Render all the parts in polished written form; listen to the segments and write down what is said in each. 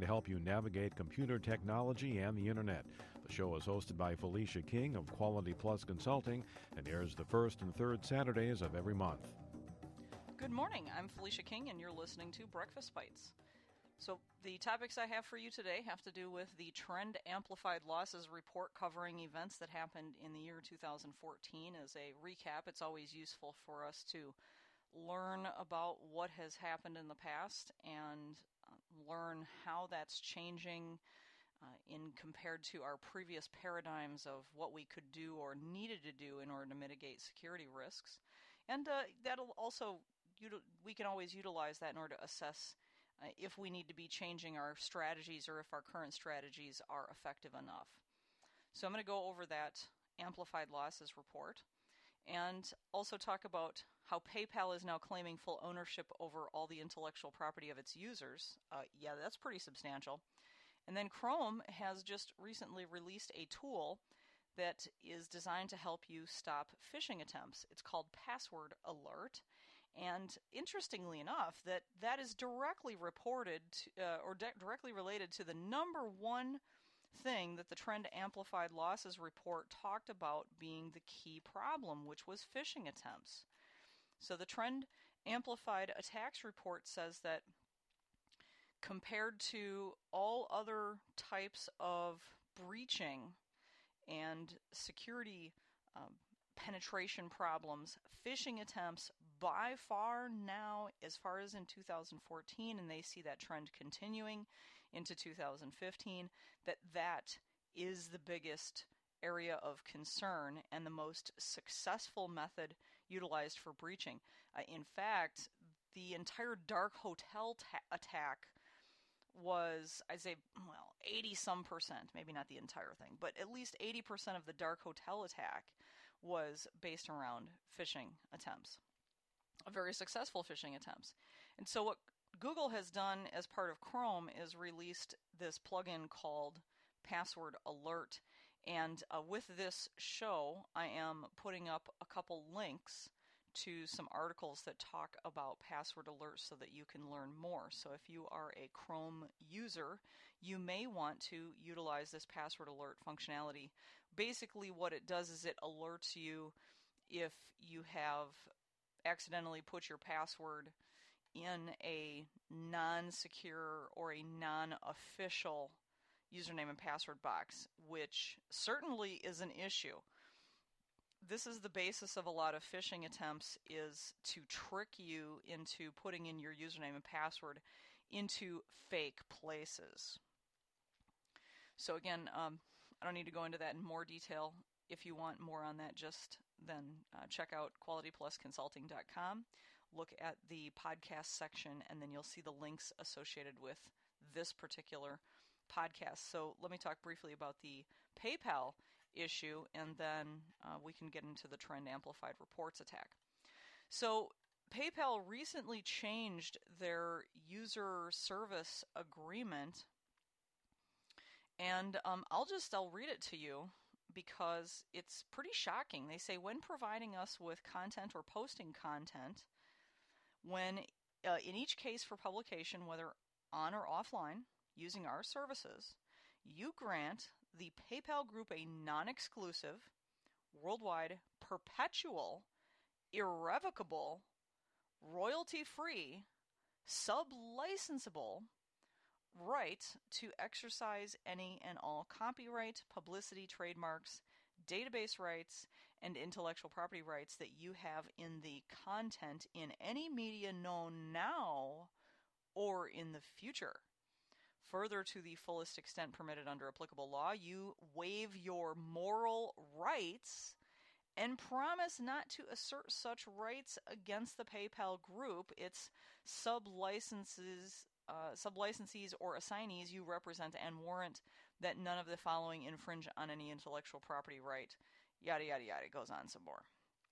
to help you navigate computer technology and the Internet. The show is hosted by Felicia King of Quality Plus Consulting and airs the first and third Saturdays of every month. Good morning. I'm Felicia King, and you're listening to Breakfast Bites. So the topics I have for you today have to do with the Trend Amplified Losses report covering events that happened in the year 2014. As a recap, it's always useful for us to learn about what has happened in the past and learn how that's changing in compared to our previous paradigms of what we could do or needed to do in order to mitigate security risks. And that'll also, we can always utilize that in order to assess if we need to be changing our strategies or if our current strategies are effective enough. So I'm going to go over that Amplified Losses report and also talk about how PayPal is now claiming full ownership over all the intellectual property of its users. Yeah, that's pretty substantial. And then Chrome has just recently released a tool that is designed to help you stop phishing attempts. It's called Password Alert, and interestingly enough, that is directly reported to, directly related to the number one thing that the Trend Amplified Losses report talked about being the key problem, which was phishing attempts. So the Trend Amplified Attacks report says that compared to all other types of breaching and security penetration problems, phishing attempts by far now, as far as in 2014, and they see that trend continuing into 2015, that is the biggest area of concern and the most successful method utilized for breaching. In fact, the entire dark hotel attack was, I'd say, 80-some percent, maybe not the entire thing, but at least 80% of the dark hotel attack was based around phishing attempts, very successful phishing attempts. And so what Google has done as part of Chrome is released this plugin called Password Alert, and with this show, I am putting up a couple links to some articles that talk about Password Alert so that you can learn more. So if you are a Chrome user, you may want to utilize this Password Alert functionality. Basically what it does is it alerts you if you have accidentally put your password in a non-secure or a non-official username and password box, which certainly is an issue. This is the basis of a lot of phishing attempts, is to trick you into putting in your username and password into fake places. So again, I don't need to go into that in more detail. If you want more on that, just then check out qualityplusconsulting.com, look at the podcast section, and then you'll see the links associated with this particular podcast. So let me talk briefly about the PayPal issue, and then we can get into the Trend Amplified Reports attack. So PayPal recently changed their user service agreement, and I'll read it to you because it's pretty shocking. They say, when providing us with content or posting content, when in each case for publication, whether on or offline, using our services, you grant the PayPal Group a non-exclusive, worldwide, perpetual, irrevocable, royalty-free, sub-licensable right to exercise any and all copyright, publicity, trademarks, database rights, and intellectual property rights that you have in the content in any media known now or in the future. Further, to the fullest extent permitted under applicable law, you waive your moral rights and promise not to assert such rights against the PayPal Group, its sublicensees or assignees you represent, and warrant that none of the following infringe on any intellectual property right. Yada, yada, yada. It goes on some more.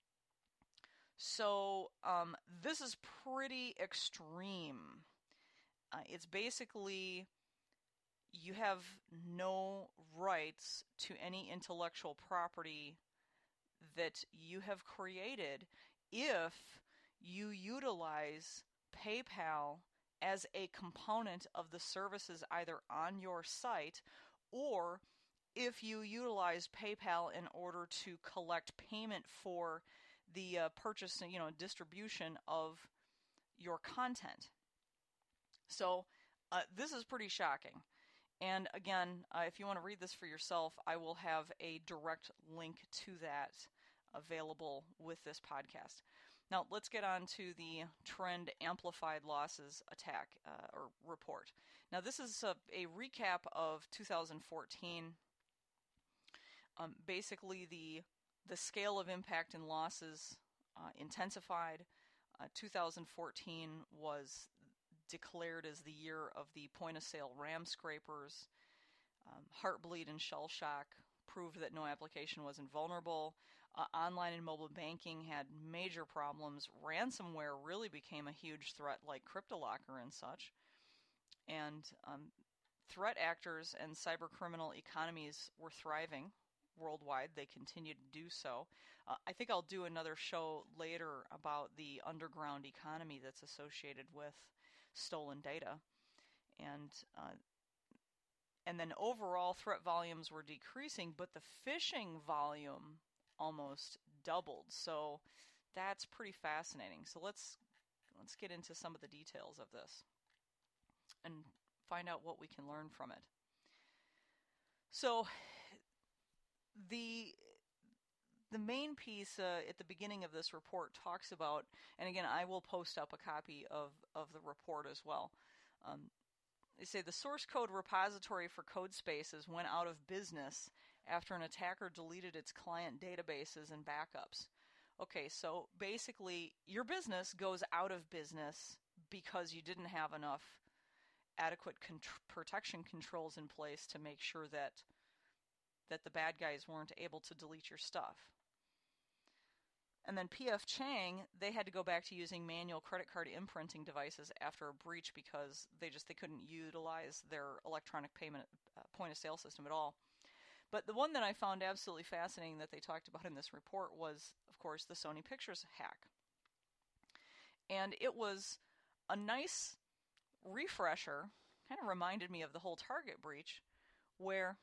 So this is pretty extreme. It's basically, you have no rights to any intellectual property that you have created if you utilize PayPal as a component of the services either on your site, or if you utilize PayPal in order to collect payment for the purchase, distribution of your content. So this is pretty shocking. And again, if you want to read this for yourself, I will have a direct link to that available with this podcast. Now, let's get on to the Trend Amplified Losses attack or report. Now, this is a recap of 2014. Basically, the scale of impact and losses intensified. 2014 was declared as the year of the point-of-sale RAM scrapers. Heartbleed and shell shock proved that no application was invulnerable. Online and mobile banking had major problems. Ransomware really became a huge threat, like CryptoLocker and such. And threat actors and cybercriminal economies were thriving worldwide. They continue to do so. I think I'll do another show later about the underground economy that's associated with stolen data. And then overall threat volumes were decreasing, but the phishing volume almost doubled. So that's pretty fascinating. So let's get into some of the details of this and find out what we can learn from it. So the main piece at the beginning of this report talks about, and again, I will post up a copy of the report as well. They say the source code repository for Codespaces went out of business after an attacker deleted its client databases and backups. Okay, so basically your business goes out of business because you didn't have enough adequate protection controls in place to make sure that the bad guys weren't able to delete your stuff. And then P.F. Chang, they had to go back to using manual credit card imprinting devices after a breach because they couldn't utilize their electronic payment point-of-sale system at all. But the one that I found absolutely fascinating that they talked about in this report was, of course, the Sony Pictures hack. And it was a nice refresher, kind of reminded me of the whole Target breach, where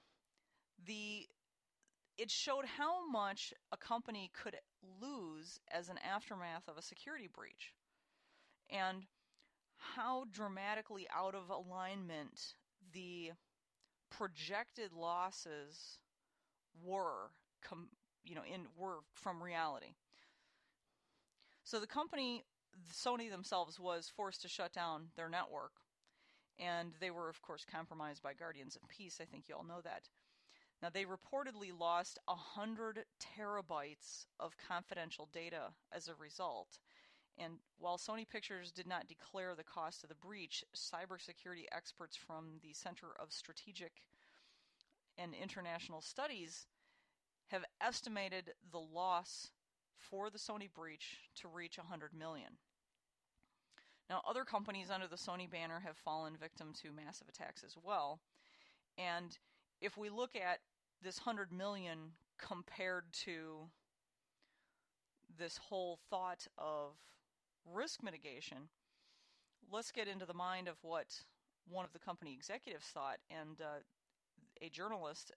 it showed how much a company could lose as an aftermath of a security breach, and how dramatically out of alignment the projected losses were from reality. So the company, Sony themselves, was forced to shut down their network, and they were, of course, compromised by Guardians of Peace. I think you all know that. Now, they reportedly lost 100 terabytes of confidential data as a result. And while Sony Pictures did not declare the cost of the breach, cybersecurity experts from the Center of Strategic and International Studies have estimated the loss for the Sony breach to reach $100 million. Now, other companies under the Sony banner have fallen victim to massive attacks as well. And if we look at this $100 million compared to this whole thought of risk mitigation, let's get into the mind of what one of the company executives thought. And a journalist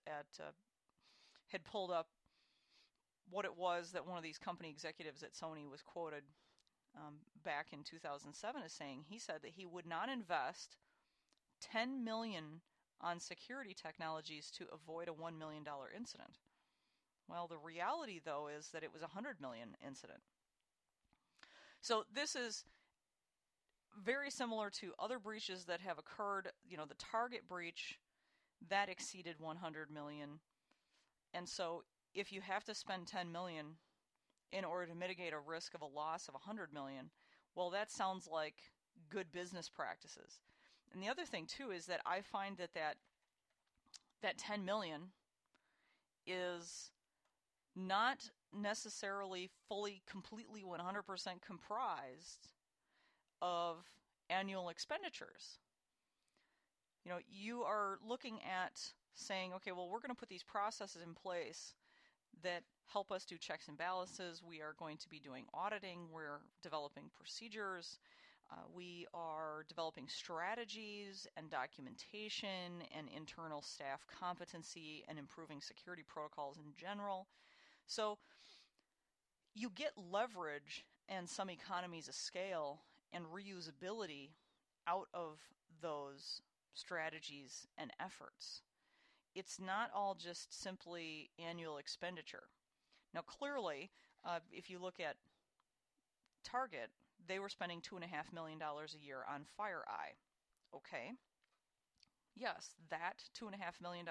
had pulled up what it was that one of these company executives at Sony was quoted back in 2007 as saying. He said that he would not invest $10 million on security technologies to avoid a $1 million incident. Well, the reality, though, is that it was a $100 million incident. So this is very similar to other breaches that have occurred. You know, the Target breach, that exceeded $100 million. And so if you have to spend $10 million in order to mitigate a risk of a loss of $100 million, well, that sounds like good business practices. And the other thing, too, is that I find that $10 million is not necessarily fully, completely, 100% comprised of annual expenditures. You know, you are looking at saying, okay, well, we're going to put these processes in place that help us do checks and balances. We are going to be doing auditing. We're developing procedures. We are developing strategies and documentation and internal staff competency and improving security protocols in general. So you get leverage and some economies of scale and reusability out of those strategies and efforts. It's not all just simply annual expenditure. Now, clearly, if you look at Target, they were spending $2.5 million a year on FireEye. Okay. Yes, that $2.5 million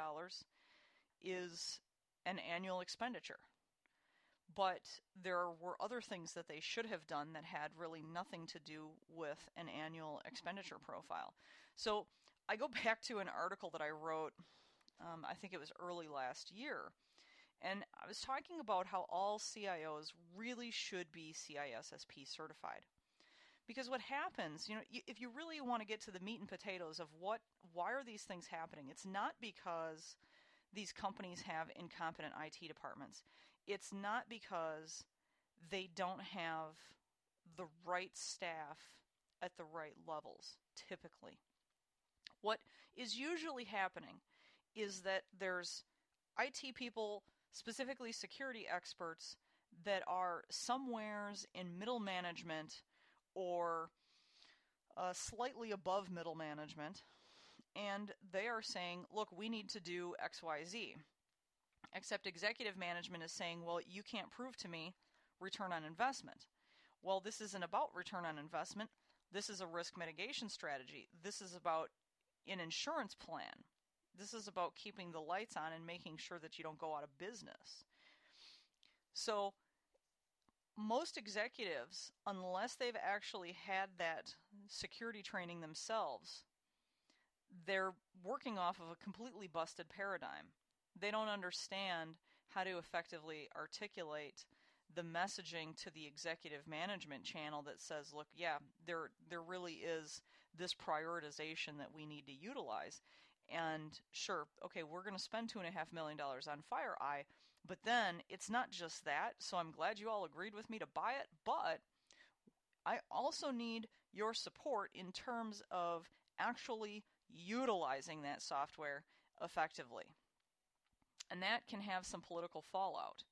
is an annual expenditure. But there were other things that they should have done that had really nothing to do with an annual expenditure profile. So I go back to an article that I wrote, I think it was early last year, and I was talking about how all CIOs really should be CISSP certified. Because what happens, if you really want to get to the meat and potatoes of why are these things happening, it's not because these companies have incompetent IT departments. It's not because they don't have the right staff at the right levels, typically. What is usually happening is that there's IT people, specifically security experts, that are somewheres in middle management or slightly above middle management, and they are saying, look, we need to do X, Y, Z. Except executive management is saying, well, you can't prove to me return on investment. Well, this isn't about return on investment. This is a risk mitigation strategy. This is about an insurance plan. This is about keeping the lights on and making sure that you don't go out of business. So most executives, unless they've actually had that security training themselves, they're working off of a completely busted paradigm. They don't understand how to effectively articulate the messaging to the executive management channel that says, look, yeah, there really is this prioritization that we need to utilize. And sure, okay, we're going to spend $2.5 million on FireEye, but then it's not just that, so I'm glad you all agreed with me to buy it, but I also need your support in terms of actually utilizing that software effectively. And that can have some political fallout.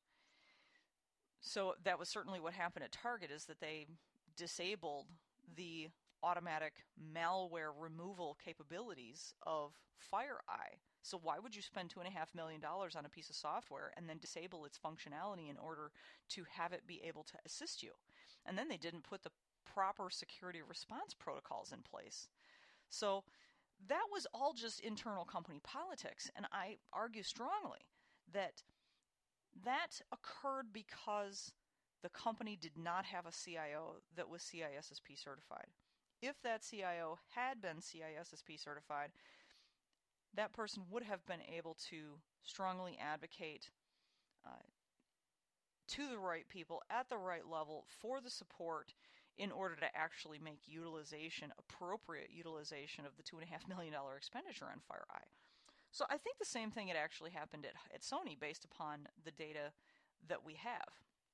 So that was certainly what happened at Target, is that they disabled the automatic malware removal capabilities of FireEye. So why would you spend $2.5 million on a piece of software and then disable its functionality in order to have it be able to assist you? And then they didn't put the proper security response protocols in place. So that was all just internal company politics, and I argue strongly that that occurred because the company did not have a CIO that was CISSP certified. If that CIO had been CISSP certified, that person would have been able to strongly advocate to the right people at the right level for the support in order to actually make appropriate utilization of the $2.5 million expenditure on FireEye. So I think the same thing had actually happened at Sony based upon the data that we have.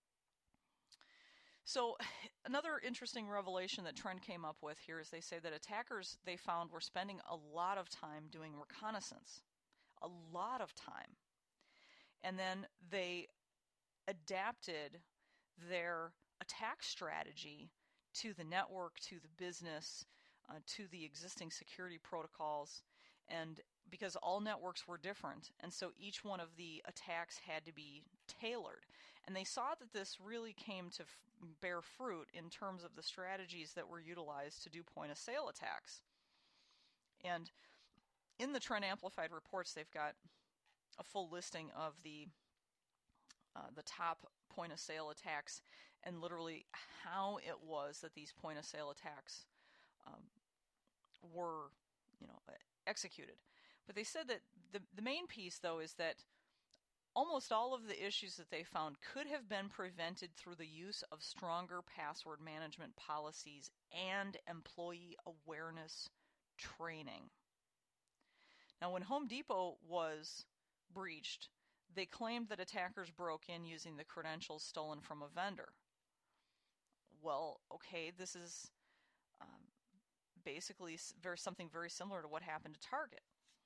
So another interesting revelation that Trend came up with here is they say that attackers they found were spending a lot of time doing reconnaissance. A lot of time. And then they adapted their attack strategy to the network, to the business, to the existing security protocols, and because all networks were different, and so each one of the attacks had to be tailored. And they saw that this really came to bear fruit in terms of the strategies that were utilized to do point-of-sale attacks. And in the Trend Amplified reports, they've got a full listing of the top point-of-sale attacks and literally how it was that these point-of-sale attacks were, executed. But they said that the main piece, though, is that almost all of the issues that they found could have been prevented through the use of stronger password management policies and employee awareness training. Now, when Home Depot was breached, they claimed that attackers broke in using the credentials stolen from a vendor. Well, okay, this is basically something very similar to what happened to Target.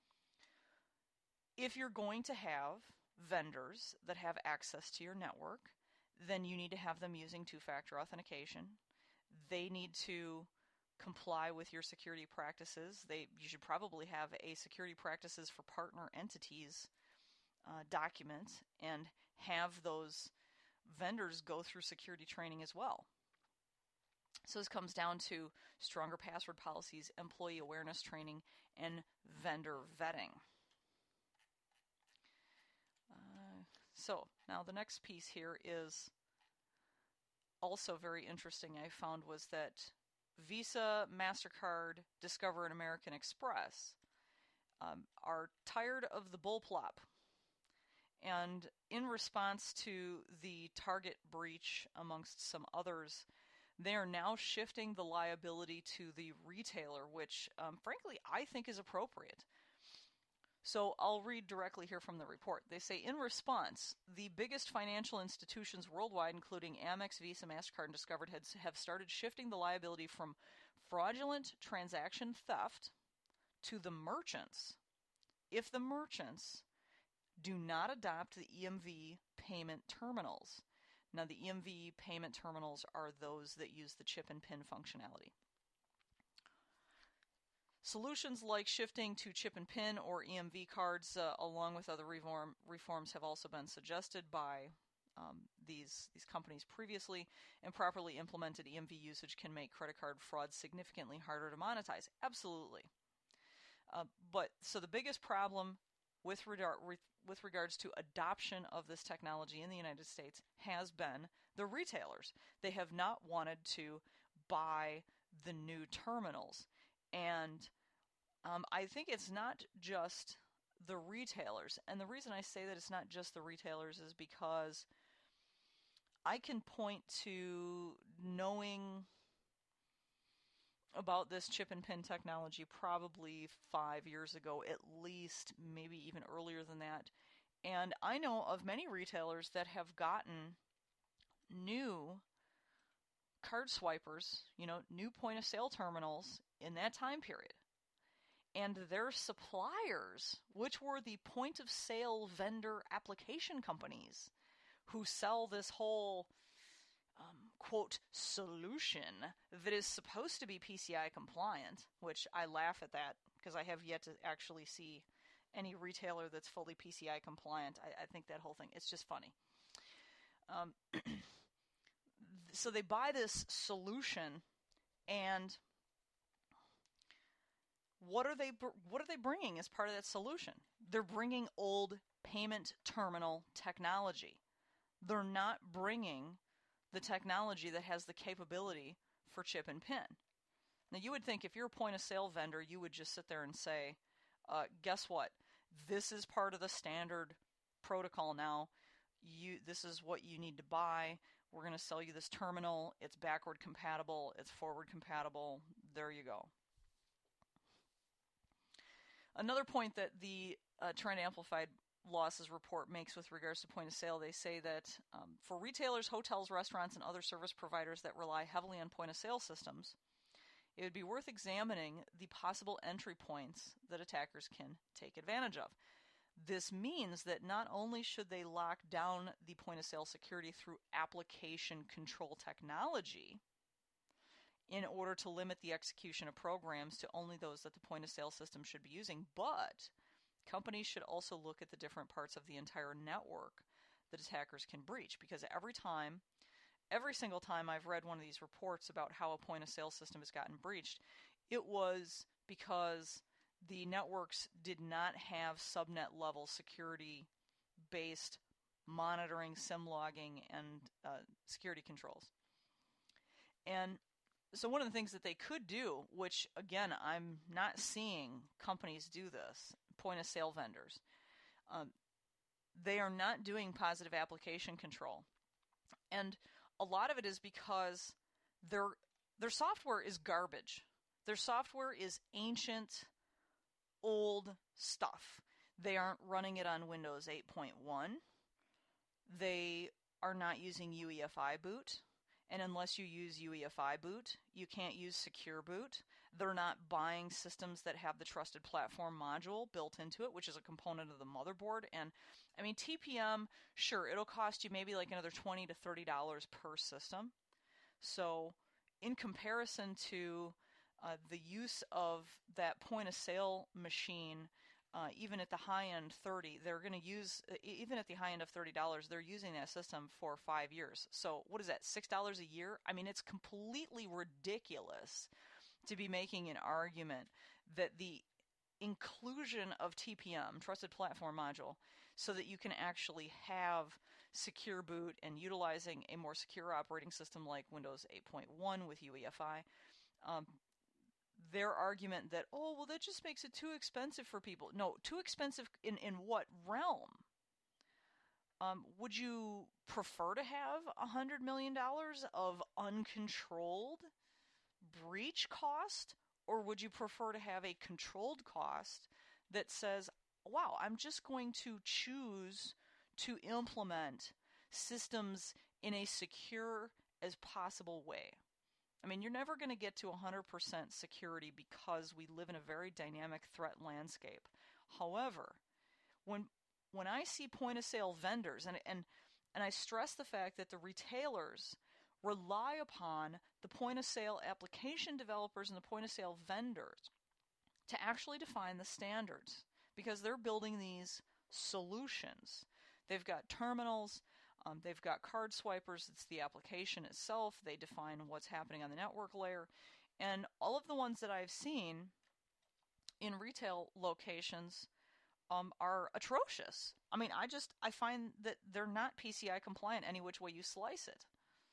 If you're going to have vendors that have access to your network, then you need to have them using two-factor authentication. They need to comply with your security practices. You should probably have a security practices for partner entities document and have those vendors go through security training as well. So this comes down to stronger password policies, employee awareness training, and vendor vetting. So now the next piece here is also very interesting, I found, was that Visa, MasterCard, Discover, and American Express are tired of the bullplop. And in response to the Target breach, amongst some others, they are now shifting the liability to the retailer, which, frankly, I think is appropriate. So I'll read directly here from the report. They say, in response, the biggest financial institutions worldwide, including Amex, Visa, MasterCard, and Discover, have started shifting the liability from fraudulent transaction theft to the merchants if the merchants do not adopt the EMV payment terminals. Now, the EMV payment terminals are those that use the chip and PIN functionality. Solutions like shifting to chip and PIN or EMV cards, along with other reforms, have also been suggested by these companies previously. Improperly implemented EMV usage can make credit card fraud significantly harder to monetize. Absolutely. So the biggest problem with regards to adoption of this technology in the United States has been the retailers. They have not wanted to buy the new terminals. And I think it's not just the retailers. And the reason I say that it's not just the retailers is because I can point to knowing about this chip and PIN technology probably 5 years ago, at least, maybe even earlier than that. And I know of many retailers that have gotten new card swipers, new point of sale terminals in that time period. And their suppliers, which were the point of sale vendor application companies who sell this whole quote solution that is supposed to be PCI compliant, which I laugh at that because I have yet to actually see any retailer that's fully PCI compliant. I think that whole thing, it's just funny. So they buy this solution, and what are they bringing as part of that solution? They're bringing old payment terminal technology. They're not bringing the technology that has the capability for chip and PIN. Now, you would think if you're a point of sale vendor, you would just sit there and say, guess what? This is part of the standard protocol now. This is what you need to buy. We're going to sell you this terminal. It's backward compatible. It's forward compatible. There you go. Another point that the Trend Amplified Losses report makes with regards to point of sale, they say that for retailers, hotels, restaurants, and other service providers that rely heavily on point of sale systems, it would be worth examining the possible entry points that attackers can take advantage of. This means that not only should they lock down the point of sale security through application control technology in order to limit the execution of programs to only those that the point of sale system should be using, but companies should also look at the different parts of the entire network that attackers can breach, because every single time I've read one of these reports about how a point of sale system has gotten breached, it was because the networks did not have subnet level security based monitoring, SIM logging, and security controls. And so one of the things that they could do, which again I'm not seeing companies do this, point of sale vendors, they are not doing positive application control. And a lot of it is because their software is garbage. Their software is ancient, old stuff. They aren't running it on Windows 8.1. They are not using UEFI boot. And unless you use UEFI boot, you can't use Secure Boot. They're not buying systems that have the Trusted Platform module built into it, which is a component of the motherboard. And I mean, TPM, sure, it'll cost you maybe like another $20 to $30 per system. So in comparison to the use of that point of sale machine, even at the high end 30, they're going to use, even at the high end of $30, they're using that system for 5 years. So what is that, $6 a year? I mean, it's completely ridiculous to be making an argument that the inclusion of TPM, Trusted Platform Module, so that you can actually have secure boot and utilizing a more secure operating system like Windows 8.1 with UEFI, their argument that, oh, well, that just makes it too expensive for people. No, too expensive in what realm? Would you prefer to have $100 million of uncontrolled breach cost, or would you prefer to have a controlled cost that says, wow, I'm just going to choose to implement systems in a secure as possible way? I mean, you're never going to get to 100% security because we live in a very dynamic threat landscape. However, when I see point-of-sale vendors, and I stress the fact that the retailers rely upon the point-of-sale application developers and the point-of-sale vendors to actually define the standards, because they're building these solutions. They've got terminals. They've got card swipers. It's the application itself. They define what's happening on the network layer. And all of the ones that I've seen in retail locations are atrocious. I mean, I find that they're not PCI compliant any which way you slice it.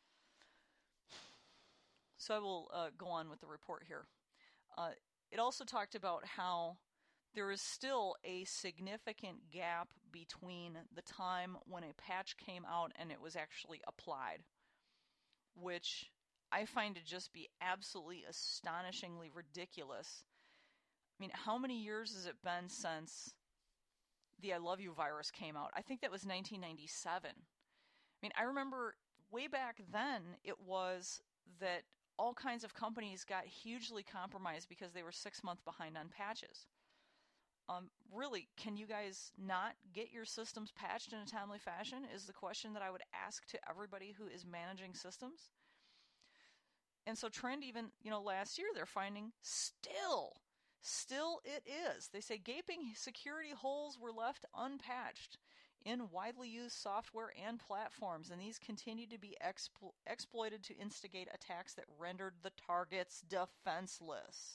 So I will go on with the report here. It also talked about how there is still a significant gap between the time when a patch came out and it was actually applied, which I find to just be absolutely astonishingly ridiculous. I mean, how many years has it been since the I Love You virus came out? I think that was 1997. I mean, I remember way back then it was that all kinds of companies got hugely compromised because they were 6 months behind on patches. Really, can you guys not get your systems patched in a timely fashion is the question that I would ask to everybody who is managing systems. And so Trend, even, last year, they're finding still it is. They say gaping security holes were left unpatched in widely used software and platforms, and these continue to be exploited to instigate attacks that rendered the targets defenseless.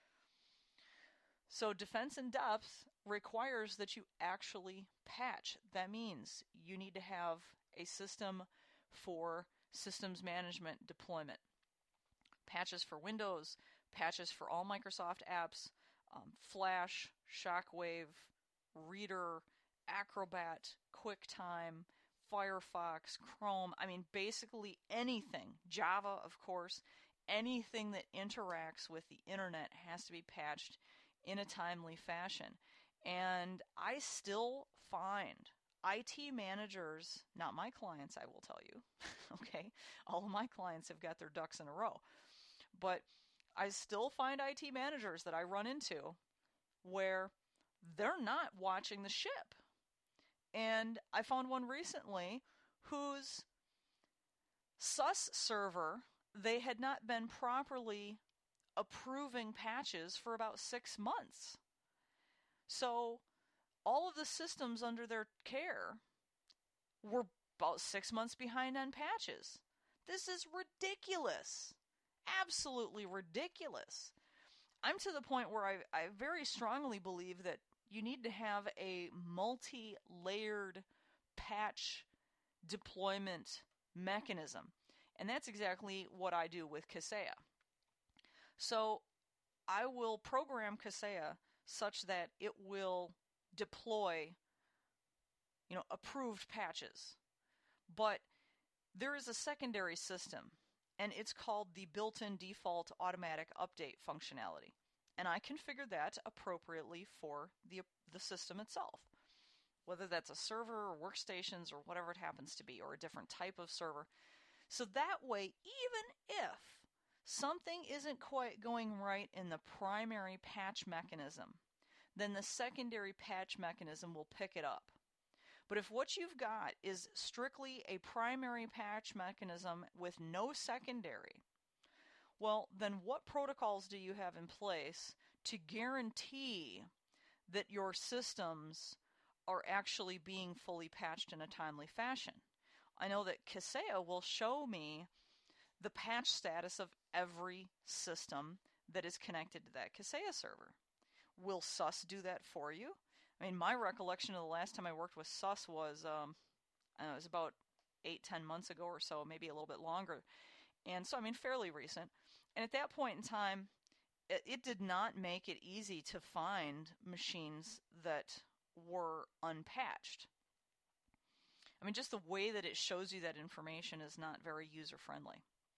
So defense in depth requires that you actually patch. That means you need to have a system for systems management deployment. Patches for Windows, patches for all Microsoft apps, Flash, Shockwave, Reader, Acrobat, QuickTime, Firefox, Chrome. I mean, basically anything. Java, of course. Anything that interacts with the internet has to be patched in a timely fashion. And I still find IT managers, not my clients, I will tell you, okay? All of my clients have got their ducks in a row. But I still find IT managers that I run into where they're not watching the ship. And I found one recently whose SUS server, they had not been properly approving patches for about 6 months. So all of the systems under their care were about 6 months behind on patches. This is ridiculous. Absolutely ridiculous. I'm to the point where I very strongly believe that you need to have a multi-layered patch deployment mechanism. And that's exactly what I do with Kaseya. So I will program Kaseya such that it will deploy, approved patches. But there is a secondary system, and it's called the built-in default automatic update functionality. And I configure that appropriately for the system itself, whether that's a server or workstations or whatever it happens to be, or a different type of server. So that way, even if something isn't quite going right in the primary patch mechanism, then the secondary patch mechanism will pick it up. But if what you've got is strictly a primary patch mechanism with no secondary, well, then what protocols do you have in place to guarantee that your systems are actually being fully patched in a timely fashion? I know that Kaseya will show me the patch status of every system that is connected to that Kaseya server. Will SUS do that for you? I mean, my recollection of the last time I worked with SUS was, it was about 8-10 months ago or so, maybe a little bit longer. And so, I mean, fairly recent. And at that point in time, it did not make it easy to find machines that were unpatched. I mean, just the way that it shows you that information is not very user-friendly.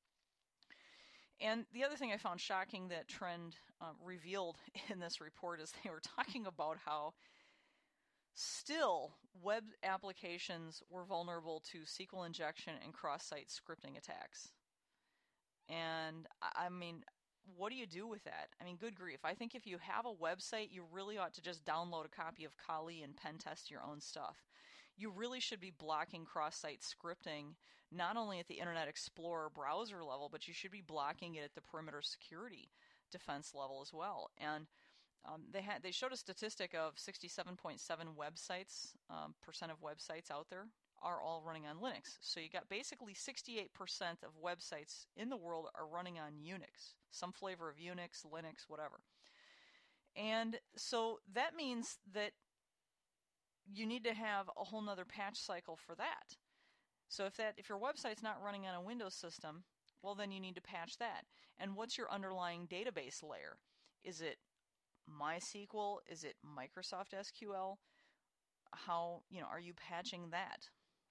And the other thing I found shocking that Trend revealed in this report is they were talking about how still web applications were vulnerable to SQL injection and cross-site scripting attacks. And I mean, what do you do with that? I mean, good grief. I think if you have a website, you really ought to just download a copy of Kali and pen test your own stuff. You really should be blocking cross-site scripting, not only at the Internet Explorer browser level, but you should be blocking it at the perimeter security defense level as well. And they showed a statistic of 67.7 websites, percent of websites out there are all running on Linux. So you got basically 68% of websites in the world are running on Unix, some flavor of Unix, Linux, whatever. And so that means that you need to have a whole nother patch cycle for that. So if your website's not running on a Windows system, well, then you need to patch that. And what's your underlying database layer? Is it MySQL? Is it Microsoft SQL? How, are you patching that?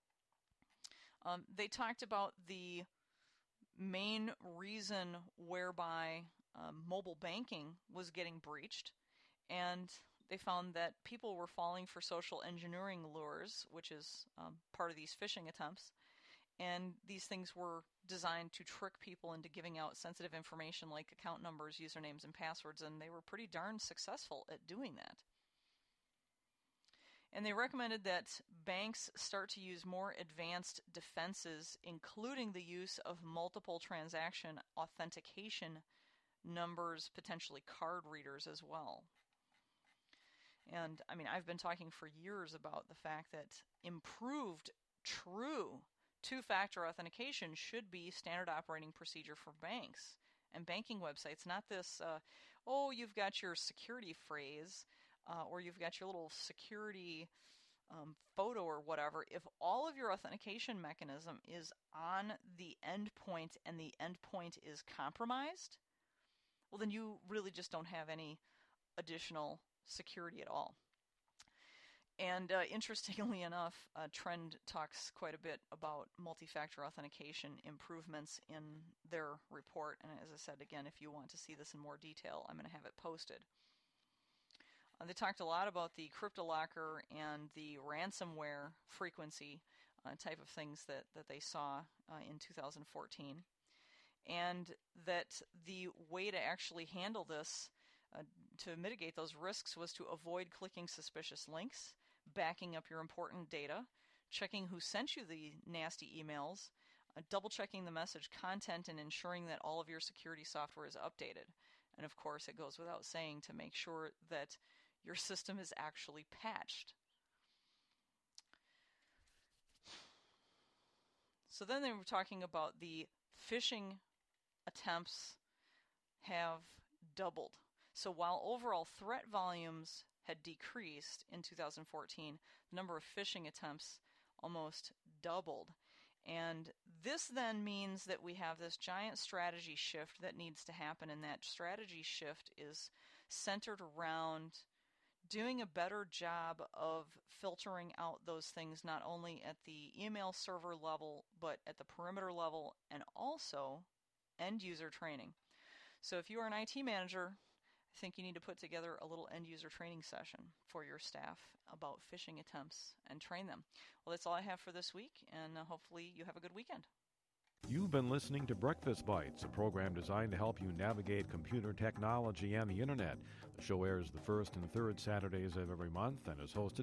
They talked about the main reason whereby mobile banking was getting breached, and they found that people were falling for social engineering lures, which is part of these phishing attempts, and these things were designed to trick people into giving out sensitive information like account numbers, usernames, and passwords, and they were pretty darn successful at doing that. And they recommended that banks start to use more advanced defenses, including the use of multiple transaction authentication numbers, potentially card readers as well. And, I mean, I've been talking for years about the fact that improved, true two-factor authentication should be standard operating procedure for banks and banking websites, not this, you've got your security phrase, or you've got your little security photo or whatever. If all of your authentication mechanism is on the endpoint and the endpoint is compromised, well, then you really just don't have any additional security at all. And interestingly enough, Trend talks quite a bit about multi-factor authentication improvements in their report. And as I said, again, if you want to see this in more detail, I'm going to have it posted. They talked a lot about the CryptoLocker and the ransomware frequency type of things that they saw in 2014. And that the way to actually handle this, to mitigate those risks, was to avoid clicking suspicious links, backing up your important data, checking who sent you the nasty emails, double-checking the message content, and ensuring that all of your security software is updated. And of course, it goes without saying to make sure that your system is actually patched. So then they were talking about the phishing attempts have doubled. So while overall threat volumes had decreased in 2014, the number of phishing attempts almost doubled. And this then means that we have this giant strategy shift that needs to happen, and that strategy shift is centered around doing a better job of filtering out those things, not only at the email server level, but at the perimeter level, and also end user training. So if you are an IT manager, I think you need to put together a little end user training session for your staff about phishing attempts and train them. Well, that's all I have for this week, and hopefully you have a good weekend. You've been listening to Breakfast Bites, a program designed to help you navigate computer technology and the Internet. The show airs the first and third Saturdays of every month and is hosted